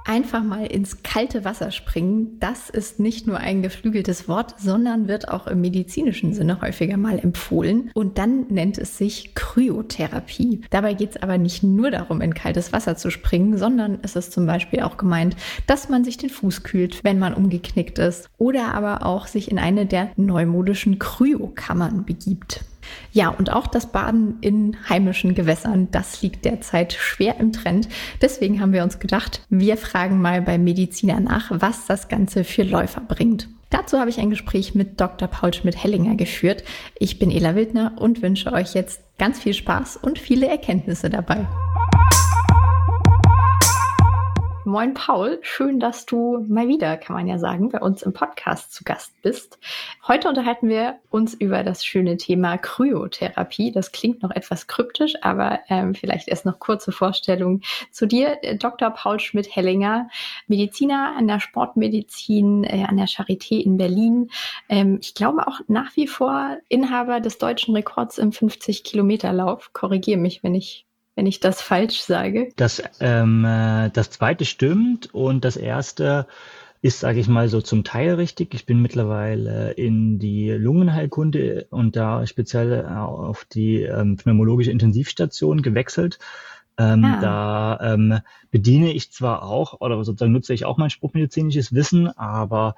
Einfach mal ins kalte Wasser springen, das ist nicht nur ein geflügeltes Wort, sondern wird auch im medizinischen Sinne häufiger mal empfohlen. Und dann nennt es sich Kryotherapie. Dabei geht es aber nicht nur darum, in kaltes Wasser zu springen, sondern es ist zum Beispiel auch gemeint, dass man sich den Fuß kühlt, wenn man umgeknickt ist. Oder aber auch sich in eine der neumodischen Kryokammern begibt. Ja, und auch das Baden in heimischen Gewässern, das liegt derzeit schwer im Trend. Deswegen haben wir uns gedacht, wir fragen mal beim Mediziner nach, was das Ganze für Läufer bringt. Dazu habe ich ein Gespräch mit Dr. Paul Schmidt-Hellinger geführt. Ich bin Ela Wildner und wünsche euch jetzt ganz viel Spaß und viele Erkenntnisse dabei. Moin Paul, schön, dass du mal wieder, kann man ja sagen, bei uns im Podcast zu Gast bist. Heute unterhalten wir uns über das schöne Thema Kryotherapie. Das klingt noch etwas kryptisch, aber vielleicht erst noch kurze Vorstellung zu dir. Dr. Paul Schmidt-Hellinger, Mediziner an der Sportmedizin an der Charité in Berlin. Ich glaube auch nach wie vor Inhaber des deutschen Rekords im 50-Kilometer-Lauf. Korrigiere mich, wenn ich das falsch sage. Das zweite stimmt und das erste ist, sage ich mal, so zum Teil richtig. Ich bin mittlerweile in die Lungenheilkunde und da speziell auf die pneumologische Intensivstation gewechselt. Da bediene ich zwar auch oder sozusagen nutze ich auch mein sportmedizinisches Wissen, aber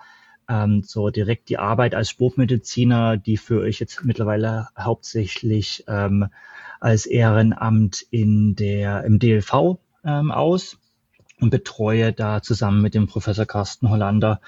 so direkt die Arbeit als Sportmediziner, die führe ich jetzt mittlerweile hauptsächlich als Ehrenamt im DLV aus und betreue da zusammen mit dem Professor Carsten Hollander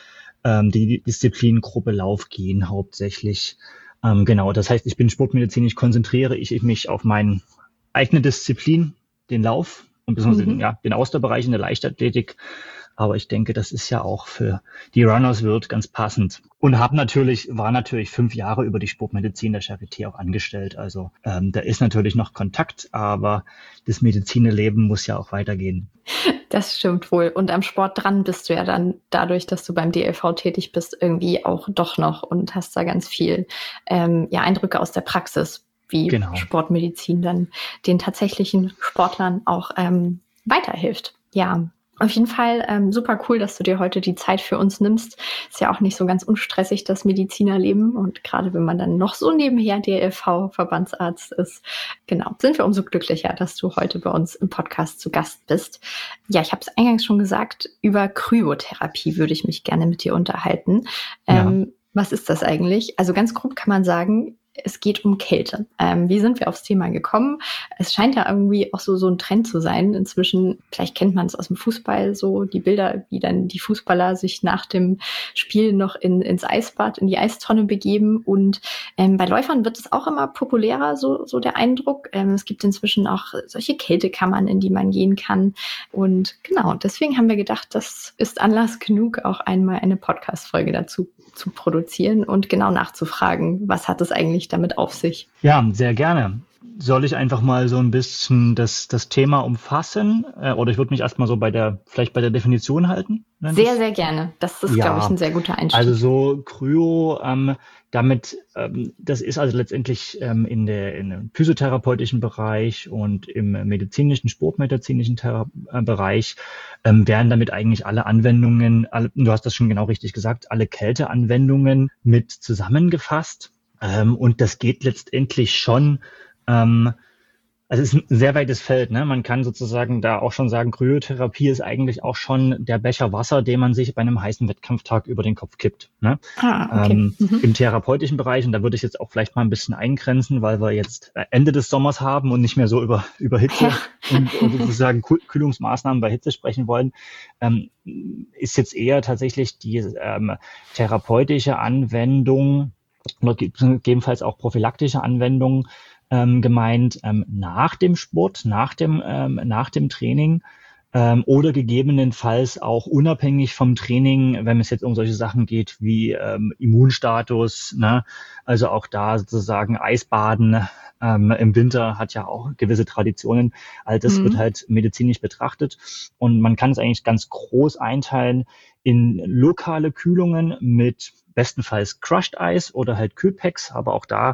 die Disziplingruppe Laufgehen hauptsächlich. Genau, das heißt, ich bin sportmedizinisch, konzentriere ich mich auf meine eigene Disziplin, den Lauf und beziehungsweise den Ausdauerbereich in der Leichtathletik. Aber ich denke, das ist ja auch für die Runners World ganz passend. Und war natürlich 5 Jahre über die Sportmedizin der Charité auch angestellt. Also da ist natürlich noch Kontakt, aber das Medizinerleben muss ja auch weitergehen. Das stimmt wohl. Und am Sport dran bist du ja dann dadurch, dass du beim DLV tätig bist, irgendwie auch doch noch und hast da ganz viel Eindrücke aus der Praxis, wie Sportmedizin dann den tatsächlichen Sportlern auch weiterhilft. Ja. Auf jeden Fall super cool, dass du dir heute die Zeit für uns nimmst. Ist ja auch nicht so ganz unstressig, das Medizinerleben. Und gerade wenn man dann noch so nebenher DLV-Verbandsarzt ist, sind wir umso glücklicher, dass du heute bei uns im Podcast zu Gast bist. Ja, ich habe es eingangs schon gesagt, über Kryotherapie würde ich mich gerne mit dir unterhalten. Was ist das eigentlich? Also ganz grob kann man sagen, es geht um Kälte. Wie sind wir aufs Thema gekommen? Es scheint ja irgendwie auch so ein Trend zu sein. Inzwischen, vielleicht kennt man es aus dem Fußball, so die Bilder, wie dann die Fußballer sich nach dem Spiel noch ins Eisbad, in die Eistonne begeben. Und bei Läufern wird es auch immer populärer, so der Eindruck. Es gibt inzwischen auch solche Kältekammern, in die man gehen kann. Und deswegen haben wir gedacht, das ist Anlass genug, auch einmal eine Podcast-Folge dazu zu produzieren und genau nachzufragen, was hat es eigentlich damit auf sich? Ja, sehr gerne. Soll ich einfach mal so ein bisschen das Thema umfassen? Oder ich würde mich erstmal so vielleicht bei der Definition halten? Sehr, sehr gerne. Das ist, glaube ich, ein sehr guter Einstieg. Also so Kryo, das ist also letztendlich in dem physiotherapeutischen Bereich und im medizinischen, sportmedizinischen Bereich werden damit eigentlich alle Anwendungen, du hast das schon genau richtig gesagt, alle Kälteanwendungen mit zusammengefasst. Und das geht letztendlich schon, also es ist ein sehr weites Feld, ne? Man kann sozusagen da auch schon sagen, Kryotherapie ist eigentlich auch schon der Becher Wasser, den man sich bei einem heißen Wettkampftag über den Kopf kippt, ne? Im therapeutischen Bereich, und da würde ich jetzt auch vielleicht mal ein bisschen eingrenzen, weil wir jetzt Ende des Sommers haben und nicht mehr so über Hitze und sozusagen Kühlungsmaßnahmen bei Hitze sprechen wollen, ist jetzt eher tatsächlich die therapeutische Anwendung oder gegebenenfalls auch prophylaktische Anwendung gemeint nach dem Sport, nach dem Training oder gegebenenfalls auch unabhängig vom Training, wenn es jetzt um solche Sachen geht wie Immunstatus, ne? Also auch da sozusagen Eisbaden im Winter hat ja auch gewisse Traditionen. All das wird halt medizinisch betrachtet und man kann es eigentlich ganz groß einteilen in lokale Kühlungen mit bestenfalls Crushed Ice oder halt Kühlpacks, aber auch da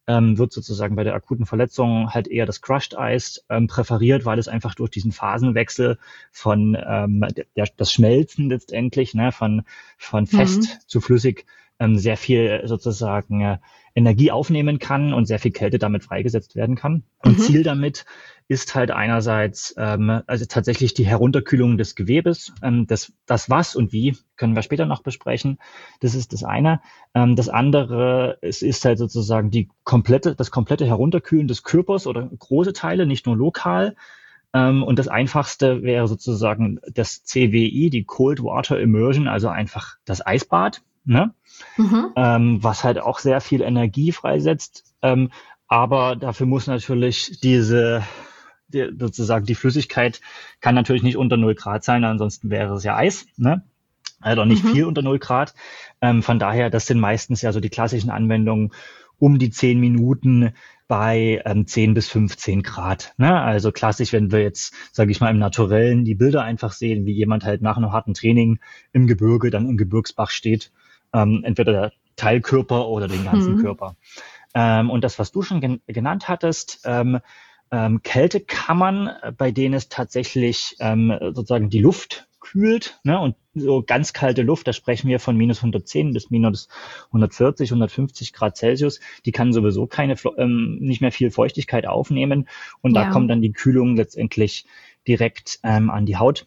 wird sozusagen bei der akuten Verletzung halt eher das Crushed Ice präferiert, weil es einfach durch diesen Phasenwechsel von das Schmelzen letztendlich, ne, von fest zu flüssig sehr viel sozusagen Energie aufnehmen kann und sehr viel Kälte damit freigesetzt werden kann. Und Ziel damit ist halt einerseits also tatsächlich die Herunterkühlung des Gewebes. Das was und wie können wir später noch besprechen. Das ist das eine. Das andere, es ist halt sozusagen das komplette Herunterkühlen des Körpers oder große Teile, nicht nur lokal. Und das Einfachste wäre sozusagen das CWI, die Cold Water Immersion, also einfach das Eisbad, ne? Was halt auch sehr viel Energie freisetzt. Aber dafür muss natürlich sozusagen die Flüssigkeit kann natürlich nicht unter 0 Grad sein, ansonsten wäre es ja Eis, ne? Also nicht viel unter 0 Grad. Von daher, das sind meistens ja so die klassischen Anwendungen um die 10 Minuten bei 10 bis 15 Grad. Ne? Also klassisch, wenn wir jetzt, sage ich mal, im Naturellen die Bilder einfach sehen, wie jemand halt nach einem harten Training im Gebirge, dann im Gebirgsbach steht, entweder der Teilkörper oder den ganzen Körper. Und das, was du schon genannt hattest, Kältekammern, bei denen es tatsächlich sozusagen die Luft kühlt, ne? Und so ganz kalte Luft, da sprechen wir von minus 110 bis minus 140, 150 Grad Celsius, die kann sowieso nicht mehr viel Feuchtigkeit aufnehmen und da kommt dann die Kühlung letztendlich direkt an die Haut.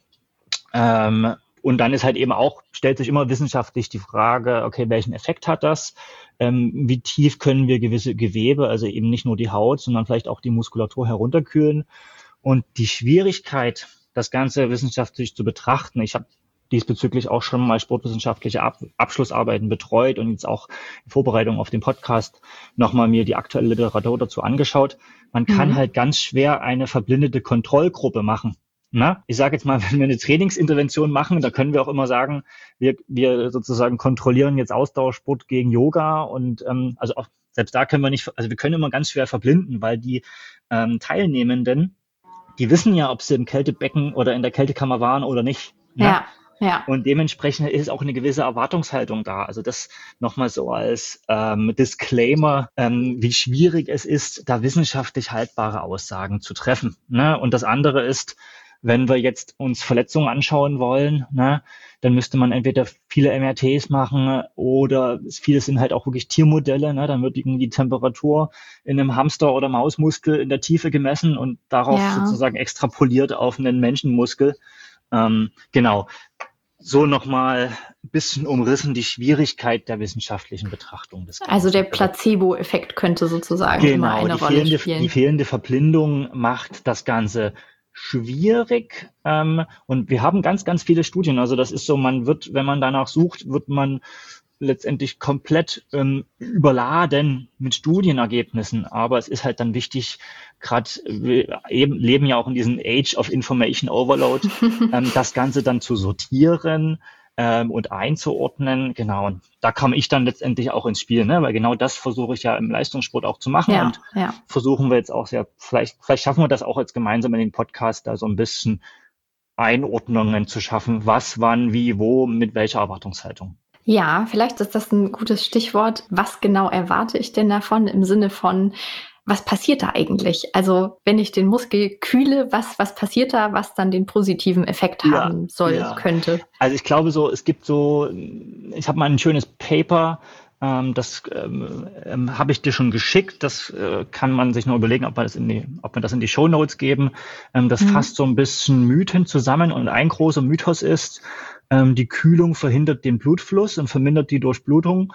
Und dann ist halt eben auch, stellt sich immer wissenschaftlich die Frage, okay, welchen Effekt hat das? Wie tief können wir gewisse Gewebe, also eben nicht nur die Haut, sondern vielleicht auch die Muskulatur herunterkühlen? Und die Schwierigkeit, das Ganze wissenschaftlich zu betrachten, ich habe diesbezüglich auch schon mal sportwissenschaftliche Abschlussarbeiten betreut und jetzt auch in Vorbereitung auf den Podcast nochmal mir die aktuelle Literatur dazu angeschaut. Man kann halt ganz schwer eine verblindete Kontrollgruppe machen. Na, ich sage jetzt mal, wenn wir eine Trainingsintervention machen, da können wir auch immer sagen, wir sozusagen kontrollieren jetzt Ausdauersport gegen Yoga und also auch selbst da können wir nicht, also wir können immer ganz schwer verblinden, weil die Teilnehmenden, die wissen ja, ob sie im Kältebecken oder in der Kältekammer waren oder nicht. Ne? Ja. Und dementsprechend ist auch eine gewisse Erwartungshaltung da. Also das nochmal so als Disclaimer, wie schwierig es ist, da wissenschaftlich haltbare Aussagen zu treffen. Ne? Und das andere ist, wenn wir jetzt uns Verletzungen anschauen wollen, ne, dann müsste man entweder viele MRTs machen oder viele sind halt auch wirklich Tiermodelle. Ne, dann wird die Temperatur in einem Hamster- oder Mausmuskel in der Tiefe gemessen und darauf sozusagen extrapoliert auf einen Menschenmuskel. Genau. So nochmal ein bisschen umrissen die Schwierigkeit der wissenschaftlichen Betrachtung des Ganzen. Also der Placebo-Effekt könnte sozusagen immer eine Rolle spielen. Die fehlende Verblindung macht das Ganze schwierig. Und wir haben ganz, ganz viele Studien. Also das ist so, wenn man danach sucht, wird man letztendlich komplett überladen mit Studienergebnissen. Aber es ist halt dann wichtig, gerade wir leben ja auch in diesem Age of Information Overload, das Ganze dann zu sortieren und einzuordnen. Genau, und da komme ich dann letztendlich auch ins Spiel, ne? Weil genau das versuche ich ja im Leistungssport auch zu machen und versuchen wir jetzt auch vielleicht schaffen wir das auch jetzt gemeinsam in den Podcast, da so ein bisschen Einordnungen zu schaffen, was, wann, wie, wo, mit welcher Erwartungshaltung. Ja, vielleicht ist das ein gutes Stichwort. Was genau erwarte ich denn davon im Sinne von, was passiert da eigentlich? Also wenn ich den Muskel kühle, was passiert da, was dann den positiven Effekt haben könnte? Also ich glaube ich habe mal ein schönes Paper, das habe ich dir schon geschickt. Das kann man sich noch überlegen, ob wir das in die Shownotes geben. Das fasst so ein bisschen Mythen zusammen und ein großer Mythos ist, die Kühlung verhindert den Blutfluss und vermindert die Durchblutung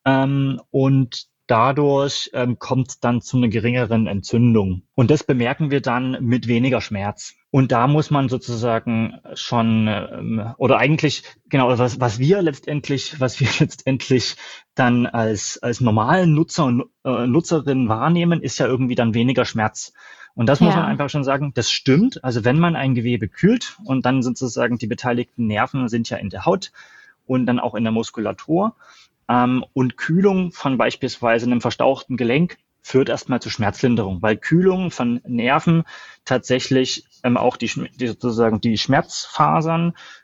und dadurch kommt dann zu einer geringeren Entzündung. Und das bemerken wir dann mit weniger Schmerz. Und da muss man sozusagen schon, oder eigentlich, genau, was wir letztendlich dann als normalen Nutzer und Nutzerinnen wahrnehmen, ist ja irgendwie dann weniger Schmerz. Und das muss man einfach schon sagen, das stimmt. Also wenn man ein Gewebe kühlt und dann sozusagen die beteiligten Nerven sind ja in der Haut und dann auch in der Muskulatur, und Kühlung von beispielsweise einem verstauchten Gelenk führt erstmal zu Schmerzlinderung, weil Kühlung von Nerven tatsächlich auch die Schmerzfasern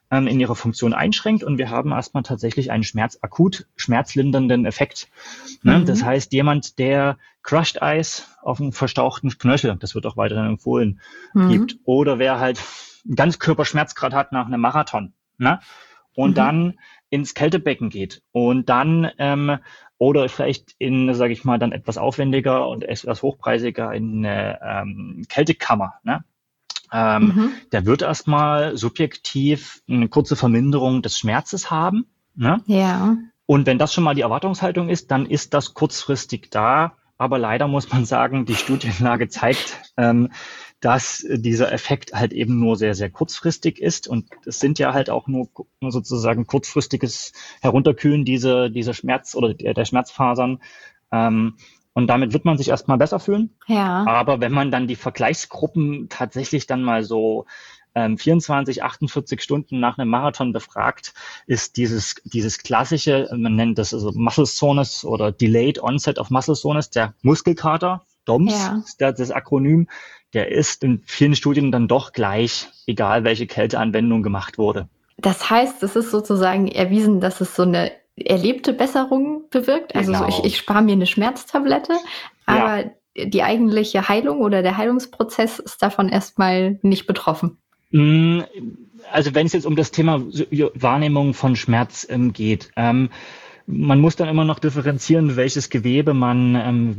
in ihrer Funktion einschränkt und wir haben erstmal tatsächlich einen akut schmerzlindernden Effekt. Ne? Das heißt, jemand, der Crushed Eis auf einen verstauchten Knöchel, das wird auch weiterhin empfohlen, gibt, oder wer halt einen Ganzkörperschmerzgrad hat nach einem Marathon, ne? Und dann ins Kältebecken geht und dann oder vielleicht in, sage ich mal, dann etwas aufwendiger und etwas hochpreisiger in eine Kältekammer, ne? Der wird erstmal subjektiv eine kurze Verminderung des Schmerzes haben. Ne? Ja. Und wenn das schon mal die Erwartungshaltung ist, dann ist das kurzfristig da. Aber leider muss man sagen, die Studienlage zeigt, dass dieser Effekt halt eben nur sehr, sehr kurzfristig ist. Und es sind ja halt auch nur sozusagen kurzfristiges Herunterkühlen dieser Schmerz oder der Schmerzfasern. Und damit wird man sich erstmal besser fühlen. Ja. Aber wenn man dann die Vergleichsgruppen tatsächlich dann mal so 24, 48 Stunden nach einem Marathon befragt, ist dieses klassische, man nennt das also Muscle Soreness oder Delayed Onset of Muscle Soreness, der Muskelkater, DOMS, ist das Akronym, der ist in vielen Studien dann doch gleich, egal welche Kälteanwendung gemacht wurde. Das heißt, es ist sozusagen erwiesen, dass es so eine erlebte Besserung bewirkt. Also Genau. so ich spare mir eine Schmerztablette, aber die eigentliche Heilung oder der Heilungsprozess ist davon erstmal nicht betroffen. Also wenn es jetzt um das Thema Wahrnehmung von Schmerz geht, man muss dann immer noch differenzieren, welches Gewebe man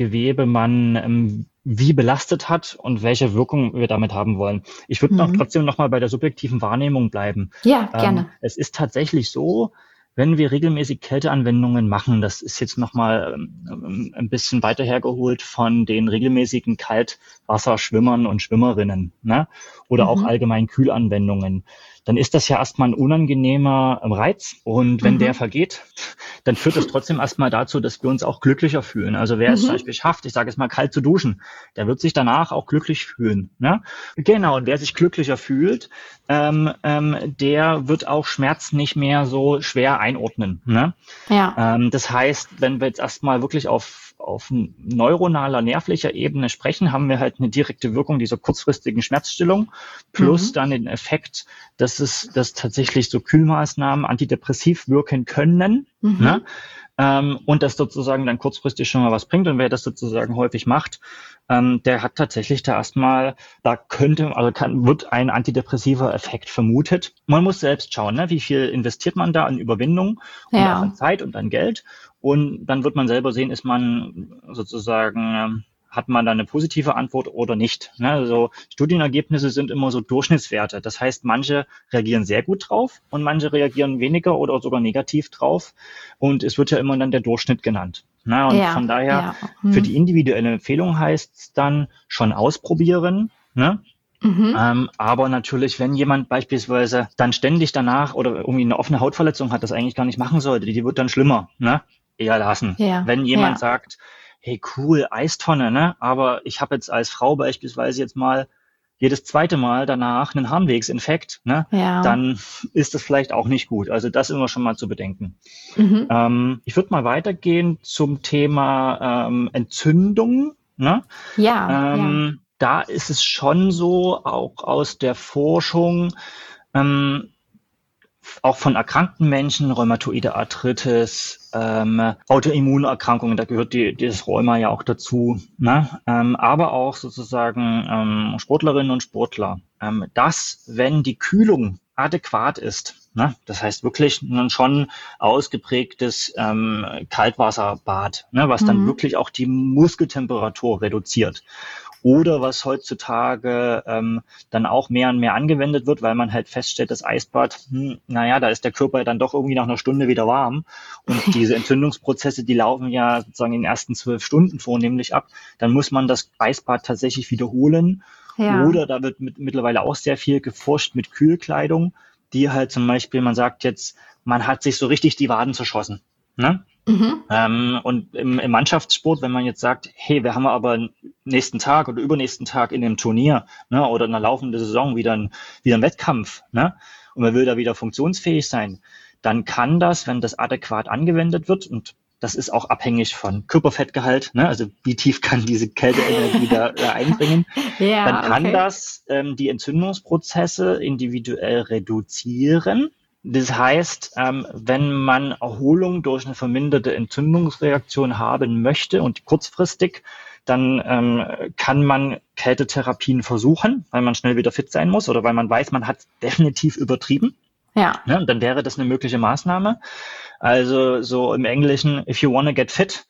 wie belastet hat und welche Wirkung wir damit haben wollen. Ich würde trotzdem noch mal bei der subjektiven Wahrnehmung bleiben. Ja, gerne. Es ist tatsächlich so, wenn wir regelmäßig Kälteanwendungen machen, das ist jetzt nochmal ein bisschen weiter hergeholt von den regelmäßigen Kaltwasserschwimmern und Schwimmerinnen, ne? Oder auch allgemein Kühlanwendungen, dann ist das ja erstmal ein unangenehmer Reiz. Und wenn der vergeht, dann führt das trotzdem erstmal dazu, dass wir uns auch glücklicher fühlen. Also wer es zum Beispiel schafft, ich sage jetzt mal kalt zu duschen, der wird sich danach auch glücklich fühlen. Ne? Genau, und wer sich glücklicher fühlt, der wird auch Schmerz nicht mehr so schwer einordnen. Ne? Ja. Das heißt, wenn wir jetzt erstmal wirklich auf neuronaler, nervlicher Ebene sprechen, haben wir halt eine direkte Wirkung dieser kurzfristigen Schmerzstillung plus dann den Effekt, dass tatsächlich so Kühlmaßnahmen antidepressiv wirken können, ne? Und das sozusagen dann kurzfristig schon mal was bringt. Und wer das sozusagen häufig macht, der hat tatsächlich wird ein antidepressiver Effekt vermutet. Man muss selbst schauen, ne? Wie viel investiert man da an Überwindung und auch an Zeit und an Geld. Und dann wird man selber sehen, ist man sozusagen, hat man da eine positive Antwort oder nicht. Ne? Also Studienergebnisse sind immer so Durchschnittswerte. Das heißt, manche reagieren sehr gut drauf und manche reagieren weniger oder sogar negativ drauf. Und es wird ja immer dann der Durchschnitt genannt. Ne? Und von daher, für die individuelle Empfehlung heißt es dann schon ausprobieren. Ne? Aber natürlich, wenn jemand beispielsweise dann ständig danach oder irgendwie eine offene Hautverletzung hat, das eigentlich gar nicht machen sollte, die wird dann schlimmer, ne? Eher lassen. Ja. Wenn jemand sagt, hey cool, Eistonne, ne? Aber ich habe jetzt als Frau beispielsweise jetzt mal jedes zweite Mal danach einen Harnwegsinfekt, ne? Dann ist das vielleicht auch nicht gut. Also das immer schon mal zu bedenken. Ich würde mal weitergehen zum Thema Entzündung, ne? Da ist es schon so, auch aus der Forschung, auch von erkrankten Menschen, Rheumatoide Arthritis, Autoimmunerkrankungen, da gehört das Rheuma ja auch dazu, ne? Aber auch sozusagen Sportlerinnen und Sportler, dass, wenn die Kühlung adäquat ist, ne? Das heißt wirklich ein schon ausgeprägtes Kaltwasserbad, ne? Was dann wirklich auch die Muskeltemperatur reduziert. Oder was heutzutage dann auch mehr und mehr angewendet wird, weil man halt feststellt, das Eisbad, da ist der Körper dann doch irgendwie nach einer Stunde wieder warm. Und diese Entzündungsprozesse, die laufen ja sozusagen in den ersten 12 Stunden vornehmlich ab. Dann muss man das Eisbad tatsächlich wiederholen. Ja. Oder da wird mittlerweile auch sehr viel geforscht mit Kühlkleidung, die halt zum Beispiel, man sagt jetzt, man hat sich so richtig die Waden zerschossen. Ne? Und im Mannschaftssport, wenn man jetzt sagt, hey, wir haben aber nächsten Tag oder übernächsten Tag in einem Turnier, ne, oder in einer laufenden Saison wieder ein Wettkampf, ne, und man will da wieder funktionsfähig sein, dann kann das, wenn das adäquat angewendet wird, und das ist auch abhängig von Körperfettgehalt, ne? Also wie tief kann diese Kälteenergie da eindringen. Ja, dann kann das die Entzündungsprozesse individuell reduzieren. Das heißt, wenn man Erholung durch eine verminderte Entzündungsreaktion haben möchte und kurzfristig, dann kann man Kältetherapien versuchen, weil man schnell wieder fit sein muss oder weil man weiß, man hat definitiv übertrieben. Ja. Ja, dann wäre das eine mögliche Maßnahme. Also so im Englischen, if you want to get fit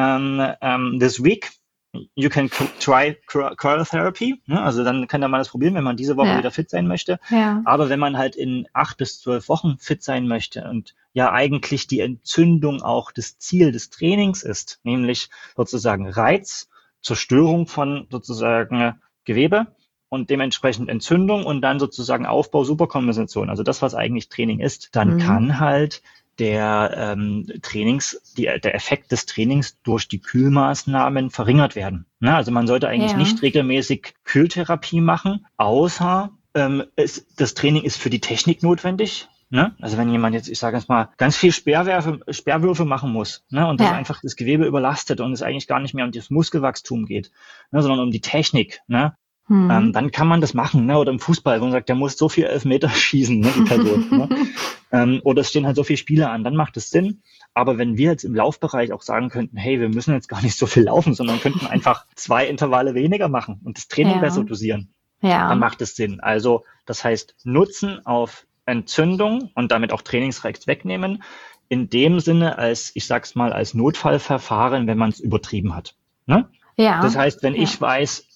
this week, you can try cryotherapy. Ne? Also dann kann man das probieren, wenn man diese Woche wieder fit sein möchte. Ja. Aber wenn man halt in 8 bis 12 Wochen fit sein möchte und ja eigentlich die Entzündung auch das Ziel des Trainings ist, nämlich sozusagen Reiz, Zerstörung von sozusagen Gewebe und dementsprechend Entzündung und dann sozusagen Aufbau, Superkompensation, also das, was eigentlich Training ist, dann kann halt der der Effekt des Trainings durch die Kühlmaßnahmen verringert werden. Ne? Also man sollte eigentlich nicht regelmäßig Kühltherapie machen, außer das Training ist für die Technik notwendig. Ne? Also wenn jemand jetzt, ich sage jetzt mal, ganz viel Sperrwürfe machen muss, ne? Und das einfach das Gewebe überlastet und es eigentlich gar nicht mehr um das Muskelwachstum geht, ne? Sondern um die Technik, ne? Dann kann man das machen, ne? Oder im Fußball, wo man sagt, der muss so viel Elfmeter schießen, ne? Die Person, ne? Oder es stehen halt so viele Spiele an, dann macht es Sinn. Aber wenn wir jetzt im Laufbereich auch sagen könnten, hey, wir müssen jetzt gar nicht so viel laufen, sondern könnten einfach 2 Intervalle weniger machen und das Training besser dosieren, dann macht es Sinn. Also das heißt, Nutzen auf Entzündung und damit auch Trainingsreiz wegnehmen, in dem Sinne als, ich sag's mal, als Notfallverfahren, wenn man es übertrieben hat. Ne? Ja. Das heißt, wenn ich weiß,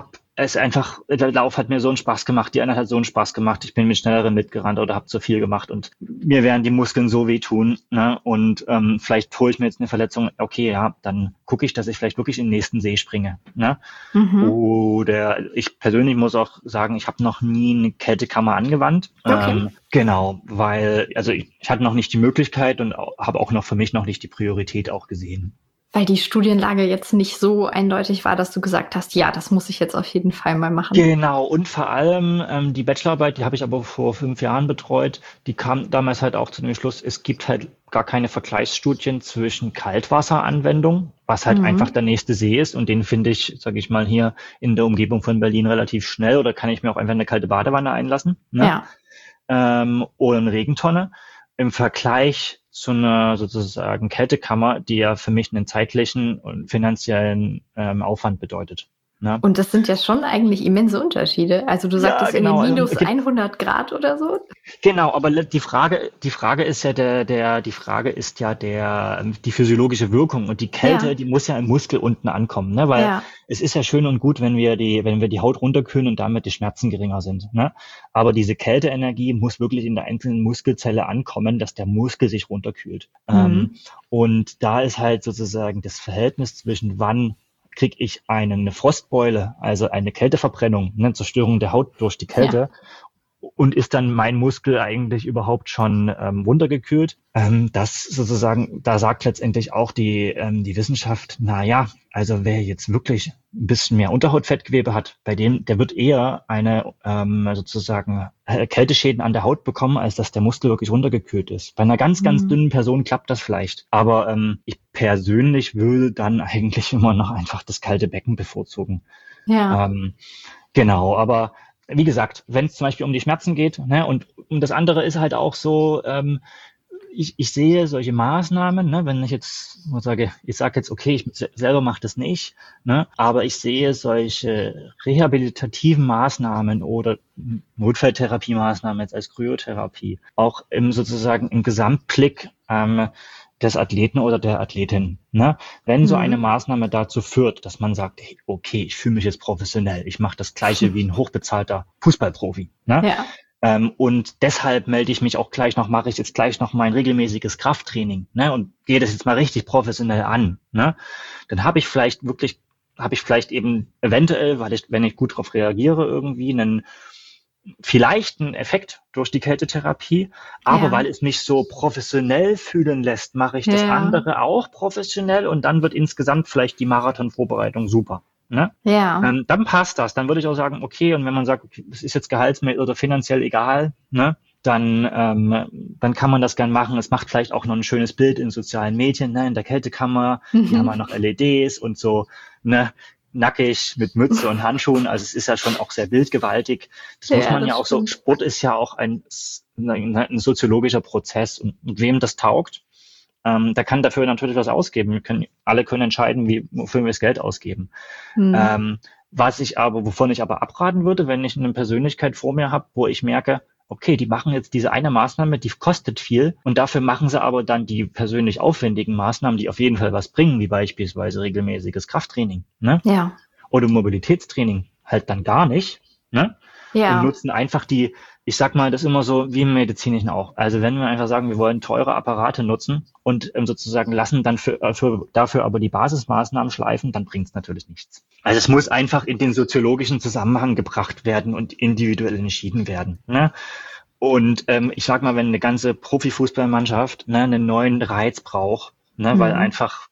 der Lauf hat mir so einen Spaß gemacht, die Einheit hat so einen Spaß gemacht, ich bin mit schnelleren mitgerannt oder habe zu viel gemacht und mir werden die Muskeln so wehtun, ne? Und vielleicht hole ich mir jetzt eine Verletzung, okay, ja, dann gucke ich, dass ich vielleicht wirklich in den nächsten See springe. Ne? Oder ich persönlich muss auch sagen, ich habe noch nie eine Kältekammer angewandt. Okay. Genau, weil ich hatte noch nicht die Möglichkeit und habe auch noch für mich noch nicht die Priorität auch gesehen. Weil die Studienlage jetzt nicht so eindeutig war, dass du gesagt hast, ja, das muss ich jetzt auf jeden Fall mal machen. Genau, und vor allem die Bachelorarbeit, die habe ich aber vor 5 Jahren betreut, die kam damals halt auch zu dem Schluss, es gibt halt gar keine Vergleichsstudien zwischen Kaltwasseranwendung, was halt einfach der nächste See ist und den finde ich, sage ich mal, hier in der Umgebung von Berlin relativ schnell oder kann ich mir auch einfach eine kalte Badewanne einlassen, ne? Oder eine Regentonne. Im Vergleich zu einer sozusagen Kältekammer, die ja für mich einen zeitlichen und finanziellen Aufwand bedeutet. Ne? Und das sind ja schon eigentlich immense Unterschiede. Also du sagtest irgendwie minus 100 Grad oder so. Genau, aber die Frage ist ja die physiologische Wirkung und die Kälte, die muss ja im Muskel unten ankommen, ne? Weil es ist ja schön und gut, wenn wir die Haut runterkühlen und damit die Schmerzen geringer sind, ne? Aber diese Kälteenergie muss wirklich in der einzelnen Muskelzelle ankommen, dass der Muskel sich runterkühlt. Und da ist halt sozusagen das Verhältnis zwischen wann kriege ich eine Frostbeule, also eine Kälteverbrennung, eine Zerstörung der Haut durch die Kälte. Und ist dann mein Muskel eigentlich überhaupt schon runtergekühlt? Das sozusagen, da sagt letztendlich auch die Wissenschaft, also wer jetzt wirklich ein bisschen mehr Unterhautfettgewebe hat, der wird eher eine sozusagen Kälteschäden an der Haut bekommen, als dass der Muskel wirklich runtergekühlt ist. Bei einer ganz, ganz dünnen Person klappt das vielleicht. Aber ich persönlich würde dann eigentlich immer noch einfach das kalte Becken bevorzugen. Ja. Genau, aber wie gesagt, wenn es zum Beispiel um die Schmerzen geht, ne, und das andere ist halt auch so, ich sehe solche Maßnahmen, ne, wenn ich jetzt sage, okay, ich selber mache das nicht, ne, aber ich sehe solche rehabilitativen Maßnahmen oder Notfalltherapiemaßnahmen jetzt als Kryotherapie auch im Gesamtblick des Athleten oder der Athletin. Ne? Wenn so eine Maßnahme dazu führt, dass man sagt, hey, okay, ich fühle mich jetzt professionell, ich mache das Gleiche wie ein hochbezahlter Fußballprofi. Ne? Und deshalb mache ich jetzt gleich noch mein regelmäßiges Krafttraining, ne? Und gehe das jetzt mal richtig professionell an. Ne? Dann habe ich vielleicht eben eventuell, wenn ich gut darauf reagiere, irgendwie einen Effekt durch die Kältetherapie, aber weil es mich so professionell fühlen lässt, mache ich das andere auch professionell und dann wird insgesamt vielleicht die Marathonvorbereitung super. Ne? Dann passt das. Dann würde ich auch sagen, okay, und wenn man sagt, okay, das ist jetzt gehaltsmäßig oder finanziell egal, ne? dann kann man das gern machen. Es macht vielleicht auch noch ein schönes Bild in sozialen Medien, ne, in der Kältekammer. Die haben ja noch LEDs und so, ne, nackig mit Mütze und Handschuhen. Also es ist ja schon auch sehr bildgewaltig. Das muss man ja auch so. Sport ist ja auch ein soziologischer Prozess. Und wem das taugt, der kann dafür natürlich was ausgeben. Alle können entscheiden, wofür wir das Geld ausgeben. Wovon ich aber abraten würde, wenn ich eine Persönlichkeit vor mir habe, wo ich merke, okay, die machen jetzt diese eine Maßnahme, die kostet viel und dafür machen sie aber dann die persönlich aufwendigen Maßnahmen, die auf jeden Fall was bringen, wie beispielsweise regelmäßiges Krafttraining, ne? Ja. Oder Mobilitätstraining halt dann gar nicht, ne? Ja. Und nutzen einfach ich sag mal, das ist immer so wie im Medizinischen auch. Also wenn wir einfach sagen, wir wollen teure Apparate nutzen und sozusagen lassen dann dafür aber die Basismaßnahmen schleifen, dann bringt es natürlich nichts. Also es muss einfach in den soziologischen Zusammenhang gebracht werden und individuell entschieden werden, ne? Und ich sag mal, wenn eine ganze Profifußballmannschaft, ne, einen neuen Reiz braucht, ne, weil einfach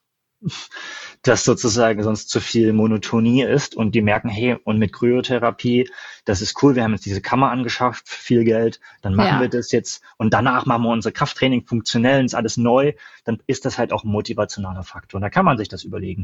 das sozusagen sonst zu viel Monotonie ist und die merken, hey, und mit Kryotherapie, das ist cool, wir haben jetzt diese Kammer angeschafft, viel Geld, dann machen wir das jetzt und danach machen wir unser Krafttraining funktionell, ist alles neu, dann ist das halt auch ein motivationaler Faktor und da kann man sich das überlegen.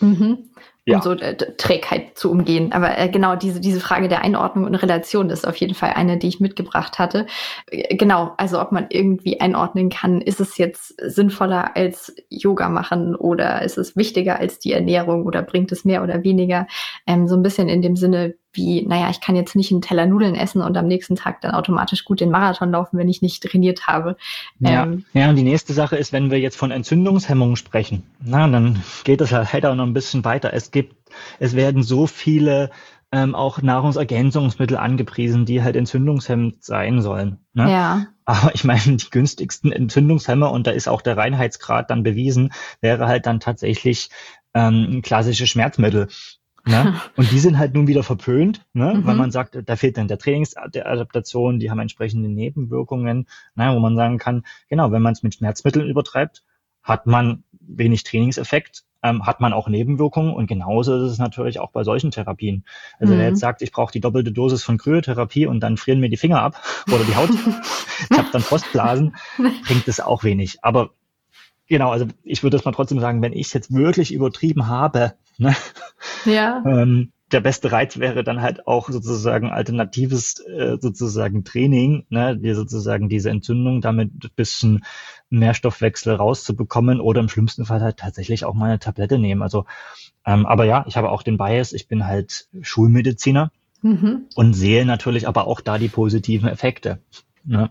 Um so Trägheit zu umgehen. Aber genau, diese Frage der Einordnung und Relation ist auf jeden Fall eine, die ich mitgebracht hatte. Genau, also ob man irgendwie einordnen kann, ist es jetzt sinnvoller als Yoga machen oder ist es wichtiger als die Ernährung oder bringt es mehr oder weniger? So ein bisschen in dem Sinne wie, naja, ich kann jetzt nicht einen Teller Nudeln essen und am nächsten Tag dann automatisch gut den Marathon laufen, wenn ich nicht trainiert habe. Ja, und die nächste Sache ist, wenn wir jetzt von Entzündungshemmungen sprechen, dann geht es halt auch noch ein bisschen weiter. Es werden so viele auch Nahrungsergänzungsmittel angepriesen, die halt entzündungshemmend sein sollen. Ne? Ja. Aber ich meine, die günstigsten Entzündungshemmer, und da ist auch der Reinheitsgrad dann bewiesen, wäre halt dann tatsächlich klassische Schmerzmittel. Ne? Und die sind halt nun wieder verpönt, ne? Weil man sagt, da fehlt dann der Trainingsadaptation, die haben entsprechende Nebenwirkungen, wo man sagen kann, genau, wenn man es mit Schmerzmitteln übertreibt, hat man wenig Trainingseffekt, hat man auch Nebenwirkungen und genauso ist es natürlich auch bei solchen Therapien. Also wer jetzt sagt, ich brauche die doppelte Dosis von Kryotherapie und dann frieren mir die Finger ab oder die Haut, ich habe dann Frostblasen, bringt es auch wenig. Aber genau, also ich würde das mal trotzdem sagen, wenn ich es jetzt wirklich übertrieben habe, ne? Ja. Der beste Reiz wäre dann halt auch sozusagen alternatives sozusagen Training, ne, die sozusagen diese Entzündung damit ein bisschen Nährstoffwechsel rauszubekommen oder im schlimmsten Fall halt tatsächlich auch mal eine Tablette nehmen. Also, aber ja, ich habe auch den Bias, ich bin halt Schulmediziner und sehe natürlich aber auch da die positiven Effekte. Ne?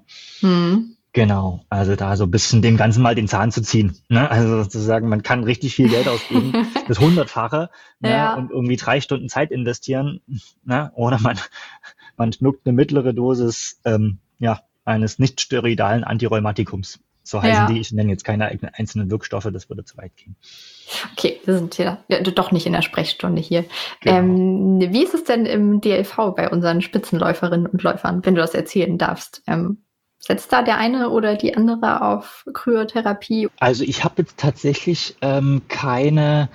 Genau, also da so ein bisschen dem Ganzen mal den Zahn zu ziehen. Ne? Also sozusagen, man kann richtig viel Geld ausgeben, das 100-fache, ne? Und irgendwie 3 Stunden Zeit investieren, ne? Oder man schluckt eine mittlere Dosis eines nicht steroidalen Antirheumatikums. So heißen die, ich nenne jetzt keine einzelnen Wirkstoffe, das würde zu weit gehen. Okay, wir sind ja doch nicht in der Sprechstunde hier. Genau. Wie ist es denn im DLV bei unseren Spitzenläuferinnen und Läufern, wenn du das erzählen darfst? Setzt da der eine oder die andere auf Kryotherapie? Also ich habe jetzt tatsächlich keine,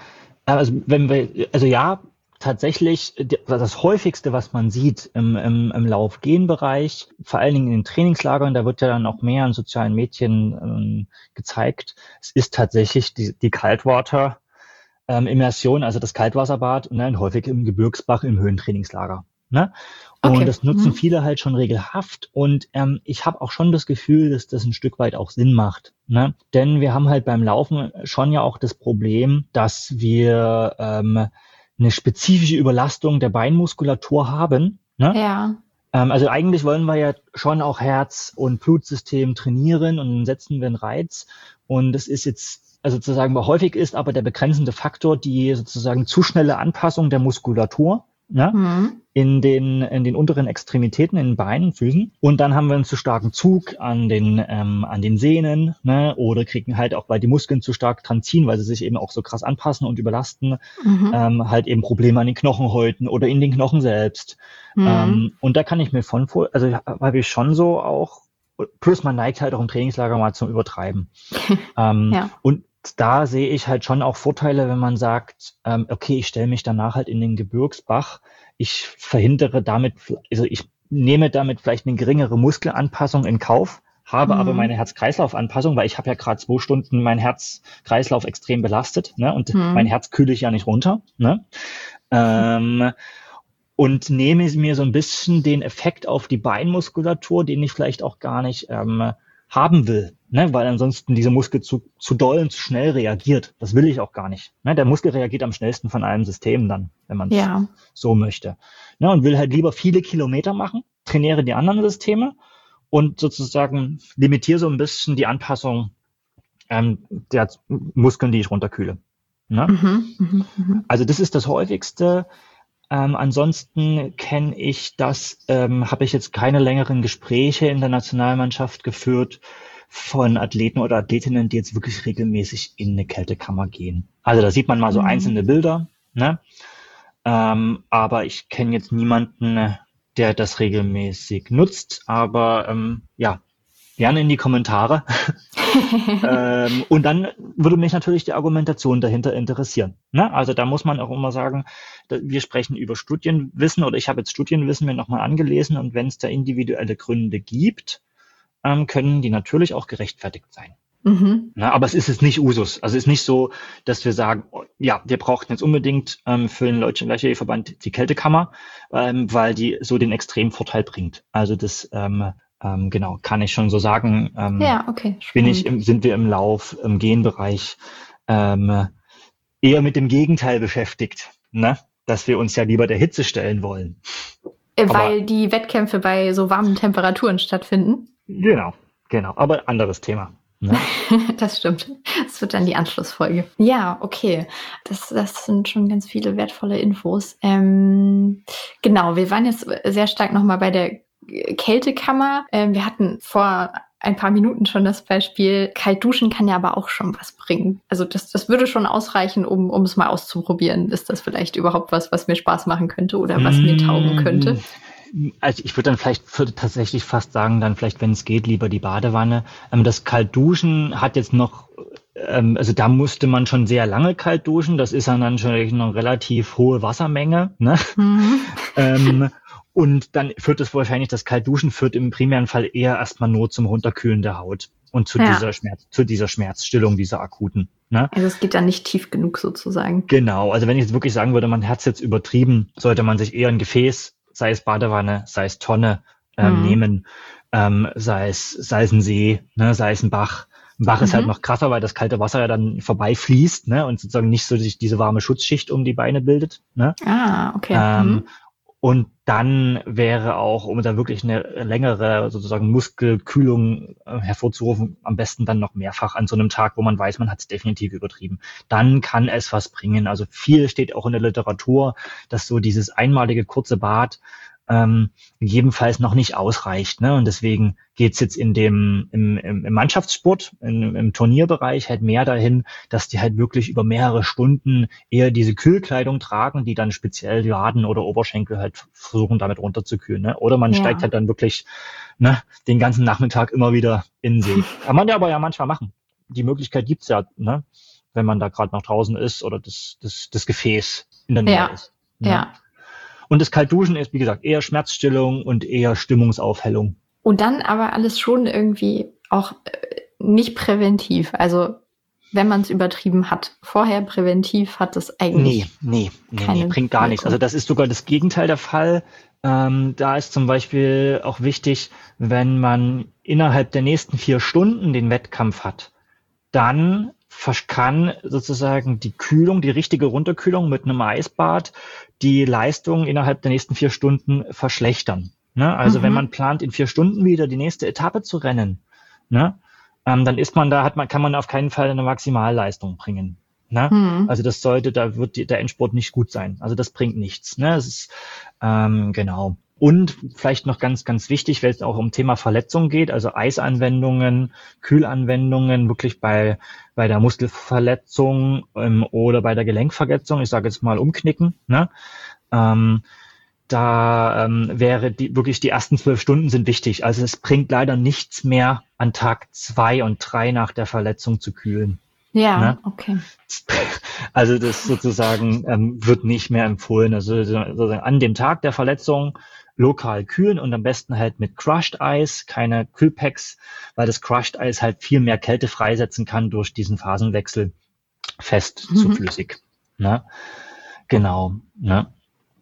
tatsächlich das häufigste, was man sieht im Lauf-Gehen-Bereich, vor allen Dingen in den Trainingslagern, da wird ja dann auch mehr in sozialen Medien gezeigt. Es ist tatsächlich die Kaltwater-Immersion, also das Kaltwasserbad, ne, häufig im Gebirgsbach im Höhentrainingslager. Ne? Und das nutzen viele halt schon regelhaft und ich habe auch schon das Gefühl, dass das ein Stück weit auch Sinn macht. Ne? Denn wir haben halt beim Laufen schon ja auch das Problem, dass wir eine spezifische Überlastung der Beinmuskulatur haben. Ne? Ja. Also eigentlich wollen wir ja schon auch Herz- und Blutsystem trainieren und dann setzen wir einen Reiz. Und das ist jetzt, also sozusagen, häufig ist aber der begrenzende Faktor die sozusagen zu schnelle Anpassung der Muskulatur. Ne? In den unteren Extremitäten, in den Beinen, Füßen. Und dann haben wir einen zu starken Zug an den Sehnen, ne? Oder kriegen halt auch, weil die Muskeln zu stark dran ziehen, weil sie sich eben auch so krass anpassen und überlasten, halt eben Probleme an den Knochenhäuten oder in den Knochen selbst. Und da kann ich mir habe ich schon so auch, plus man neigt halt auch im Trainingslager mal zum Übertreiben. Und da sehe ich halt schon auch Vorteile, wenn man sagt, okay, ich stelle mich danach halt in den Gebirgsbach. Ich verhindere damit, also ich nehme damit vielleicht eine geringere Muskelanpassung in Kauf, habe aber meine Herz-Kreislauf-Anpassung, weil ich habe ja gerade 2 Stunden meinen Herz-Kreislauf extrem belastet, ne? Und mein Herz kühle ich ja nicht runter, ne? Und nehme mir so ein bisschen den Effekt auf die Beinmuskulatur, den ich vielleicht auch gar nicht haben will, ne? Weil ansonsten diese Muskel zu doll und zu schnell reagiert. Das will ich auch gar nicht. Ne? Der Muskel reagiert am schnellsten von allen Systemen dann, wenn man es so möchte. Ne? Und will halt lieber viele Kilometer machen, trainiere die anderen Systeme und sozusagen limitiere so ein bisschen die Anpassung der Muskeln, die ich runterkühle. Ne? Also das ist das Häufigste. Ansonsten kenne ich das, habe ich jetzt keine längeren Gespräche in der Nationalmannschaft geführt von Athleten oder Athletinnen, die jetzt wirklich regelmäßig in eine Kältekammer gehen. Also da sieht man mal so einzelne Bilder, ne? Aber ich kenne jetzt niemanden, der das regelmäßig nutzt. Aber ja, gerne in die Kommentare. Und dann würde mich natürlich die Argumentation dahinter interessieren. Ne? Also da muss man auch immer sagen, wir sprechen über Studienwissen oder ich habe jetzt Studienwissen mir nochmal angelesen und wenn es da individuelle Gründe gibt, können die natürlich auch gerechtfertigt sein. Na, aber es ist jetzt nicht Usus. Also es ist nicht so, dass wir sagen, oh, ja, wir brauchen jetzt unbedingt für den Deutschen Leichtathletikverband die Kältekammer, weil die so den Extremvorteil bringt. Also das genau, kann ich schon so sagen. Ja, okay. Sind wir im Lauf, im Genbereich eher mit dem Gegenteil beschäftigt, ne? Dass wir uns ja lieber der Hitze stellen wollen. Weil die Wettkämpfe bei so warmen Temperaturen stattfinden. Genau. Aber anderes Thema. Ne? Das stimmt. Das wird dann die Anschlussfolge. Ja, okay. Das sind schon ganz viele wertvolle Infos. Genau, wir waren jetzt sehr stark nochmal bei der Kältekammer. Wir hatten vor ein paar Minuten schon das Beispiel, kalt duschen kann ja aber auch schon was bringen. Also das würde schon ausreichen, um es mal auszuprobieren. Ist das vielleicht überhaupt was mir Spaß machen könnte oder was mir taugen könnte? Also ich würde dann tatsächlich fast sagen, dann vielleicht, wenn es geht, lieber die Badewanne. Das Kaltduschen hat jetzt noch, also da musste man schon sehr lange kalt duschen. Das ist dann schon eine relativ hohe Wassermenge, ne? Und dann führt es wahrscheinlich, das Kaltduschen führt im primären Fall eher erstmal nur zum Runterkühlen der Haut und zu dieser Schmerzstillung, dieser akuten. Ne? Also es geht dann nicht tief genug sozusagen. Genau, also wenn ich jetzt wirklich sagen würde, man hat es jetzt übertrieben, sollte man sich eher ein Gefäß, sei es Badewanne, sei es Tonne, nehmen, sei es ein See, ne, sei es ein Bach. Ein Bach ist halt noch krasser, weil das kalte Wasser ja dann vorbeifließt, ne, und sozusagen nicht so sich diese warme Schutzschicht um die Beine bildet. Ne? Ah, okay. Und dann wäre auch, um da wirklich eine längere sozusagen Muskelkühlung hervorzurufen, am besten dann noch mehrfach an so einem Tag, wo man weiß, man hat es definitiv übertrieben. Dann kann es was bringen. Also viel steht auch in der Literatur, dass so dieses einmalige kurze Bad gegebenenfalls noch nicht ausreicht. Ne? Und deswegen geht's jetzt im Mannschaftssport, im Turnierbereich halt mehr dahin, dass die halt wirklich über mehrere Stunden eher diese Kühlkleidung tragen, die dann speziell die Waden oder Oberschenkel halt versuchen, damit runterzukühlen. Ne? Oder man steigt halt dann wirklich den ganzen Nachmittag immer wieder in den See. Kann man ja aber ja manchmal machen. Die Möglichkeit gibt's ja, ne? Wenn man da gerade noch draußen ist oder das Gefäß in der Nähe ist. Ne? Ja. Und das Kaltduschen ist, wie gesagt, eher Schmerzstillung und eher Stimmungsaufhellung. Und dann aber alles schon irgendwie auch nicht präventiv. Also wenn man es übertrieben hat. Vorher präventiv hat es eigentlich Nee, bringt gar nichts. Also das ist sogar das Gegenteil der Fall. Da ist zum Beispiel auch wichtig, wenn man innerhalb der nächsten 4 Stunden den Wettkampf hat, dann kann sozusagen die Kühlung, die richtige Runterkühlung mit einem Eisbad die Leistung innerhalb der nächsten 4 Stunden verschlechtern. Ne? Also wenn man plant, in 4 Stunden wieder die nächste Etappe zu rennen, ne? Dann ist man da, kann man auf keinen Fall eine Maximalleistung bringen. Ne? Also da wird der Endspurt nicht gut sein. Also das bringt nichts. Ne? Das ist, genau. Und vielleicht noch ganz, ganz wichtig, wenn es auch um Thema Verletzung geht, also Eisanwendungen, Kühlanwendungen, wirklich bei der Muskelverletzung oder bei der Gelenkverletzung, ich sage jetzt mal umknicken, ne? Wäre wirklich die ersten 12 Stunden sind wichtig. Also es bringt leider nichts mehr an Tag 2 und 3 nach der Verletzung zu kühlen. Ja, ne? Okay. Also das sozusagen wird nicht mehr empfohlen. Also sozusagen an dem Tag der Verletzung lokal kühlen und am besten halt mit Crushed Eis, keine Kühlpacks, weil das Crushed Eis halt viel mehr Kälte freisetzen kann durch diesen Phasenwechsel fest zu flüssig. Ne? Genau. Ne?